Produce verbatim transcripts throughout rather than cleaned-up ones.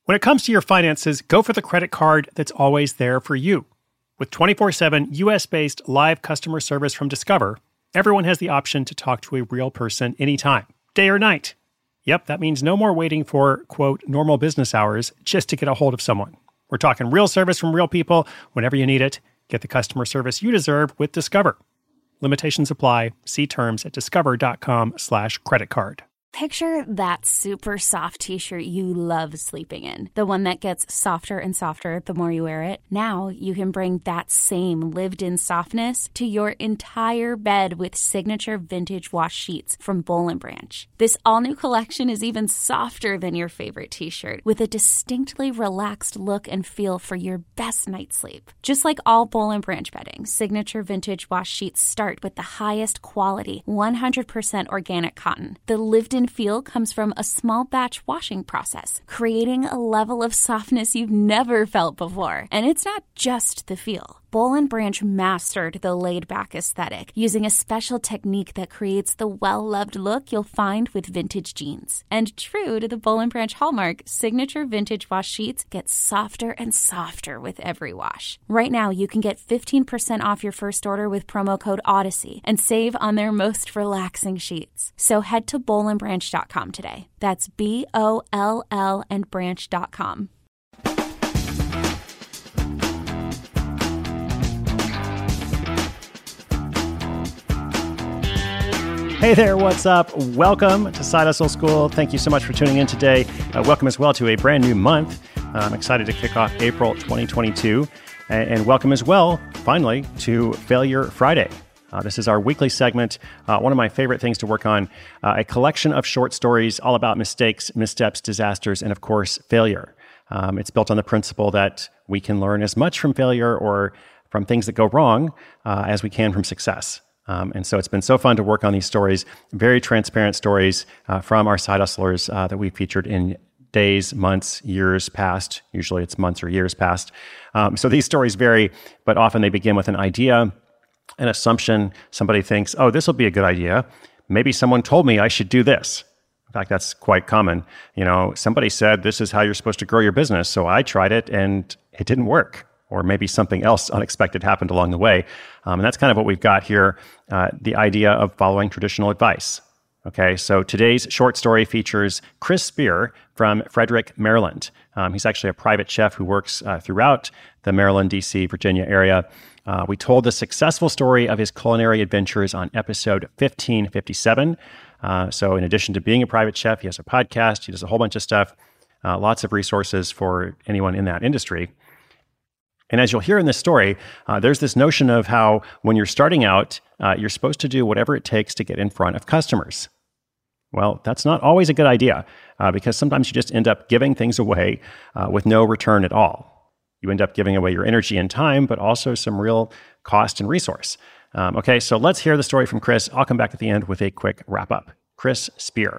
When it comes to your finances, go for the credit card that's always there for you. With twenty-four seven U S-based live customer service from Discover, everyone has the option to talk to a real person anytime, day or night. Yep, that means no more waiting for, quote, normal business hours just to get a hold of someone. We're talking real service from real people whenever you need it. Get the customer service you deserve with Discover. Limitations apply. See terms at discover.com slash credit card. Picture that super soft t-shirt you love sleeping in. The one that gets softer and softer the more you wear it. Now you can bring that same lived-in softness to your entire bed with signature vintage wash sheets from Boll and Branch. This all-new collection is even softer than your favorite t-shirt, with a distinctly relaxed look and feel for your best night's sleep. Just like all Boll and Branch bedding, signature vintage wash sheets start with the highest quality, one hundred percent organic cotton. The lived-in feel comes from a small batch washing process, creating a level of softness you've never felt before. And it's not just the feel. Boll and Branch mastered the laid-back aesthetic using a special technique that creates the well-loved look you'll find with vintage jeans. And true to the Boll and Branch hallmark, signature vintage wash sheets get softer and softer with every wash. Right now, you can get fifteen percent off your first order with promo code Odyssey and save on their most relaxing sheets. So head to boll and branch dot com today. That's B O L L and branch dot com. Hey there, what's up? Welcome to Side Hustle School. Thank you so much for tuning in today. Uh, welcome as well to a brand new month. Uh, I'm excited to kick off April twenty twenty-two. And, and welcome as well, finally, to Failure Friday. Uh, this is our weekly segment, uh, one of my favorite things to work on, uh, a collection of short stories all about mistakes, missteps, disasters, and of course, failure. Um, it's built on the principle that we can learn as much from failure or from things that go wrong uh, as we can from success. Um, and so it's been so fun to work on these stories, very transparent stories uh, from our side hustlers uh, that we featured in days, months, years past. Usually it's months or years past. Um, so these stories vary, but often they begin with an idea, an assumption. Somebody thinks, oh, this will be a good idea. Maybe someone told me I should do this. In fact, that's quite common. You know, somebody said this is how you're supposed to grow your business. So I tried it and it didn't work. Or maybe something else unexpected happened along the way. Um, and that's kind of what we've got here, uh, the idea of following traditional advice. Okay, so today's short story features Chris Spear from Frederick, Maryland. Um, he's actually a private chef who works uh, throughout the Maryland, D C, Virginia area. Uh, we told the successful story of his culinary adventures on episode fifteen fifty-seven. Uh, so in addition to being a private chef, he has a podcast, he does a whole bunch of stuff, uh, lots of resources for anyone in that industry. And as you'll hear in this story, uh, there's this notion of how when you're starting out, uh, you're supposed to do whatever it takes to get in front of customers. Well, that's not always a good idea uh, because sometimes you just end up giving things away uh, with no return at all. You end up giving away your energy and time, but also some real cost and resource. Um, okay, so let's hear the story from Chris. I'll come back at the end with a quick wrap up. Chris Spear.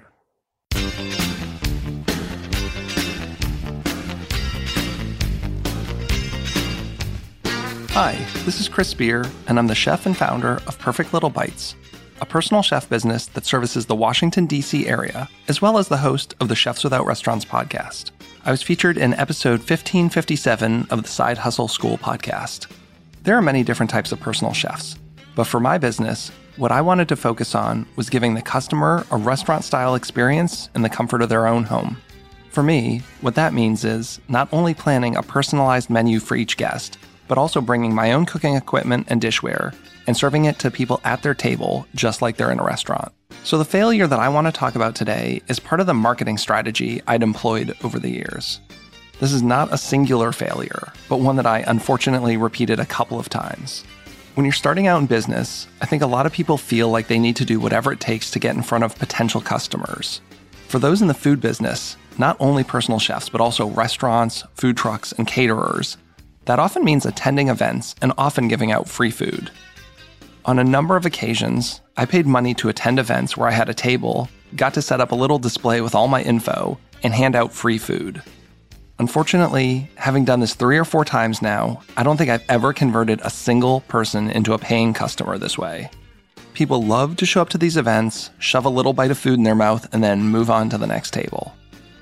Hi, this is Chris Spear, and I'm the chef and founder of Perfect Little Bites, a personal chef business that services the Washington, D C area, as well as the host of the Chefs Without Restaurants podcast. I was featured in episode fifteen fifty-seven of the Side Hustle School podcast. There are many different types of personal chefs, but for my business, what I wanted to focus on was giving the customer a restaurant-style experience in the comfort of their own home. For me, what that means is not only planning a personalized menu for each guest, but also bringing my own cooking equipment and dishware and serving it to people at their table just like they're in a restaurant. So the failure that I want to talk about today is part of the marketing strategy I'd employed over the years. This is not a singular failure, but one that I unfortunately repeated a couple of times. When you're starting out in business, I think a lot of people feel like they need to do whatever it takes to get in front of potential customers. For those in the food business, not only personal chefs, but also restaurants, food trucks, and caterers, that often means attending events and often giving out free food. On a number of occasions, I paid money to attend events where I had a table, got to set up a little display with all my info, and hand out free food. Unfortunately, having done this three or four times now, I don't think I've ever converted a single person into a paying customer this way. People love to show up to these events, shove a little bite of food in their mouth, and then move on to the next table.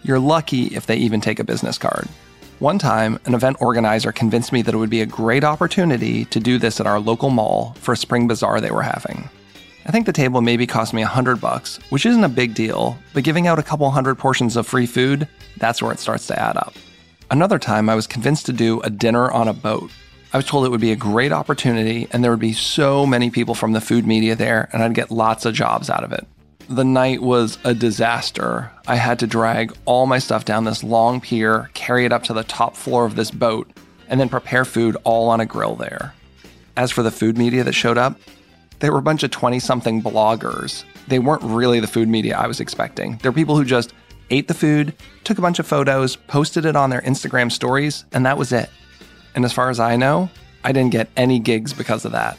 You're lucky if they even take a business card. One time, an event organizer convinced me that it would be a great opportunity to do this at our local mall for a spring bazaar they were having. I think the table maybe cost me a hundred bucks, which isn't a big deal, but giving out a couple hundred portions of free food, that's where it starts to add up. Another time, I was convinced to do a dinner on a boat. I was told it would be a great opportunity and there would be so many people from the food media there and I'd get lots of jobs out of it. The night was a disaster. I had to drag all my stuff down this long pier, carry it up to the top floor of this boat, and then prepare food all on a grill there. As for the food media that showed up, they were a bunch of twenty-something bloggers. They weren't really the food media I was expecting. They're people who just ate the food, took a bunch of photos, posted it on their Instagram stories, and that was it. And as far as I know, I didn't get any gigs because of that.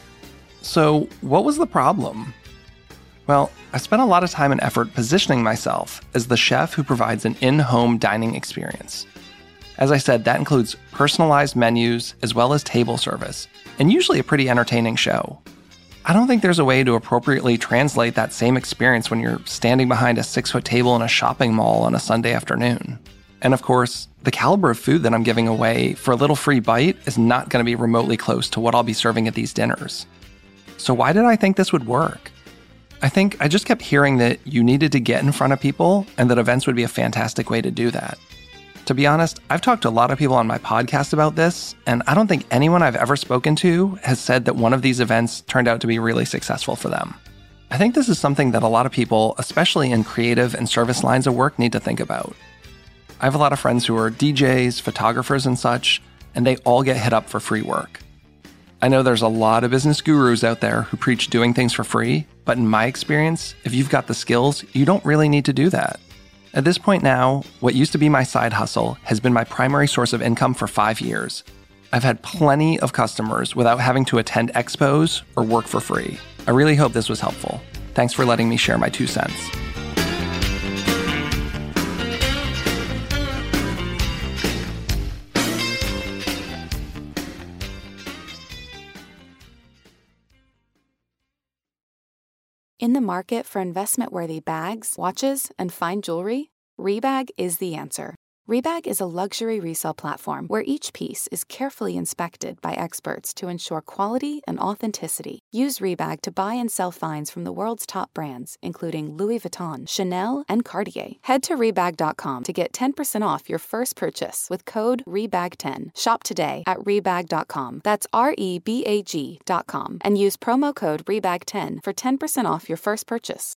So what was the problem? Well, I spent a lot of time and effort positioning myself as the chef who provides an in-home dining experience. As I said, that includes personalized menus as well as table service, and usually a pretty entertaining show. I don't think there's a way to appropriately translate that same experience when you're standing behind a six-foot table in a shopping mall on a Sunday afternoon. And of course, the caliber of food that I'm giving away for a little free bite is not going to be remotely close to what I'll be serving at these dinners. So why did I think this would work? I think I just kept hearing that you needed to get in front of people and that events would be a fantastic way to do that. To be honest, I've talked to a lot of people on my podcast about this, and I don't think anyone I've ever spoken to has said that one of these events turned out to be really successful for them. I think this is something that a lot of people, especially in creative and service lines of work, need to think about. I have a lot of friends who are D Js, photographers, and such, and they all get hit up for free work. I know there's a lot of business gurus out there who preach doing things for free, but in my experience, if you've got the skills, you don't really need to do that. At this point now, what used to be my side hustle has been my primary source of income for five years. I've had plenty of customers without having to attend expos or work for free. I really hope this was helpful. Thanks for letting me share my two cents. In the market for investment-worthy bags, watches, and fine jewelry, Rebag is the answer. Rebag is a luxury resale platform where each piece is carefully inspected by experts to ensure quality and authenticity. Use Rebag to buy and sell finds from the world's top brands, including Louis Vuitton, Chanel, and Cartier. Head to Rebag dot com to get ten percent off your first purchase with code Rebag ten. Shop today at Rebag dot com. That's R E B A G dot com. And use promo code Rebag ten for ten percent off your first purchase.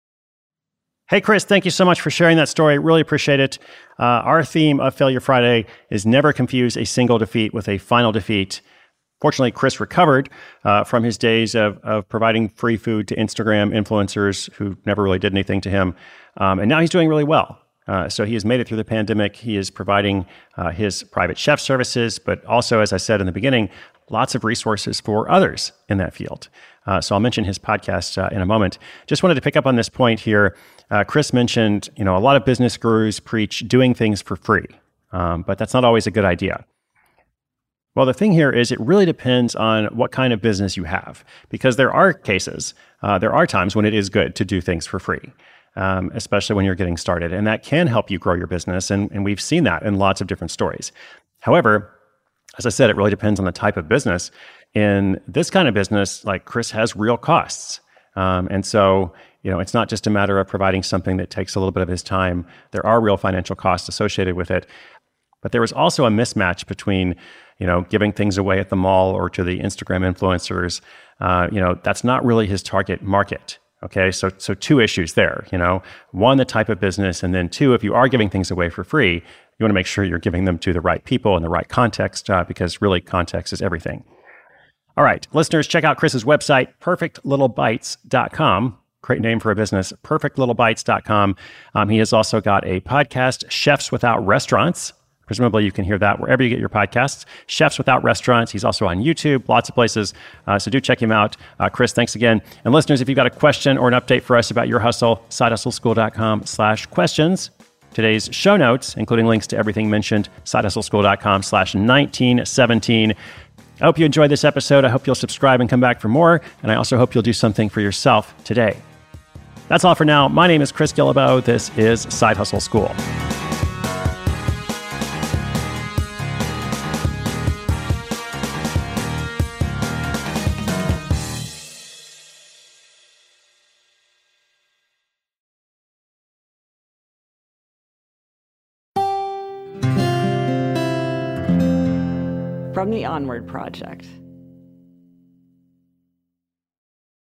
Hey, Chris, thank you so much for sharing that story. Really appreciate it. Uh, our theme of Failure Friday is never confuse a single defeat with a final defeat. Fortunately, Chris recovered uh, from his days of, of providing free food to Instagram influencers who never really did anything to him. Um, and now he's doing really well. Uh, so he has made it through the pandemic. He is providing uh, his private chef services, but also, as I said in the beginning, lots of resources for others in that field. Uh, so I'll mention his podcast uh, in a moment. Just wanted to pick up on this point here. Uh, Chris mentioned, you know, a lot of business gurus preach doing things for free, um, but that's not always a good idea. Well, the thing here is it really depends on what kind of business you have, because there are cases, uh, there are times when it is good to do things for free, um, especially when you're getting started, and that can help you grow your business, and, and we've seen that in lots of different stories. However, as I said, it really depends on the type of business. In this kind of business, like Chris has real costs. Um, and so, you know, it's not just a matter of providing something that takes a little bit of his time. There are real financial costs associated with it. But there was also a mismatch between, you know, giving things away at the mall or to the Instagram influencers. Uh, you know, that's not really his target market. Okay, so so two issues there. You know, one, the type of business, and then two, if you are giving things away for free, you want to make sure you're giving them to the right people in the right context, uh, because really context is everything. All right, listeners, check out Chris's website, perfect little bites dot com. Great name for a business, perfect little bites dot com. Um, he has also got a podcast, Chefs Without Restaurants. Presumably you can hear that wherever you get your podcasts. Chefs Without Restaurants. He's also on YouTube, lots of places. Uh, so do check him out. Uh, Chris, thanks again. And listeners, if you've got a question or an update for us about your hustle, side hustle school dot com slash questions. Today's show notes, including links to everything mentioned, side hustle school dot com slash nineteen seventeen. I hope you enjoyed this episode. I hope you'll subscribe and come back for more. And I also hope you'll do something for yourself today. That's all for now. My name is Chris Guillebeau. This is Side Hustle School. from the Onward Project.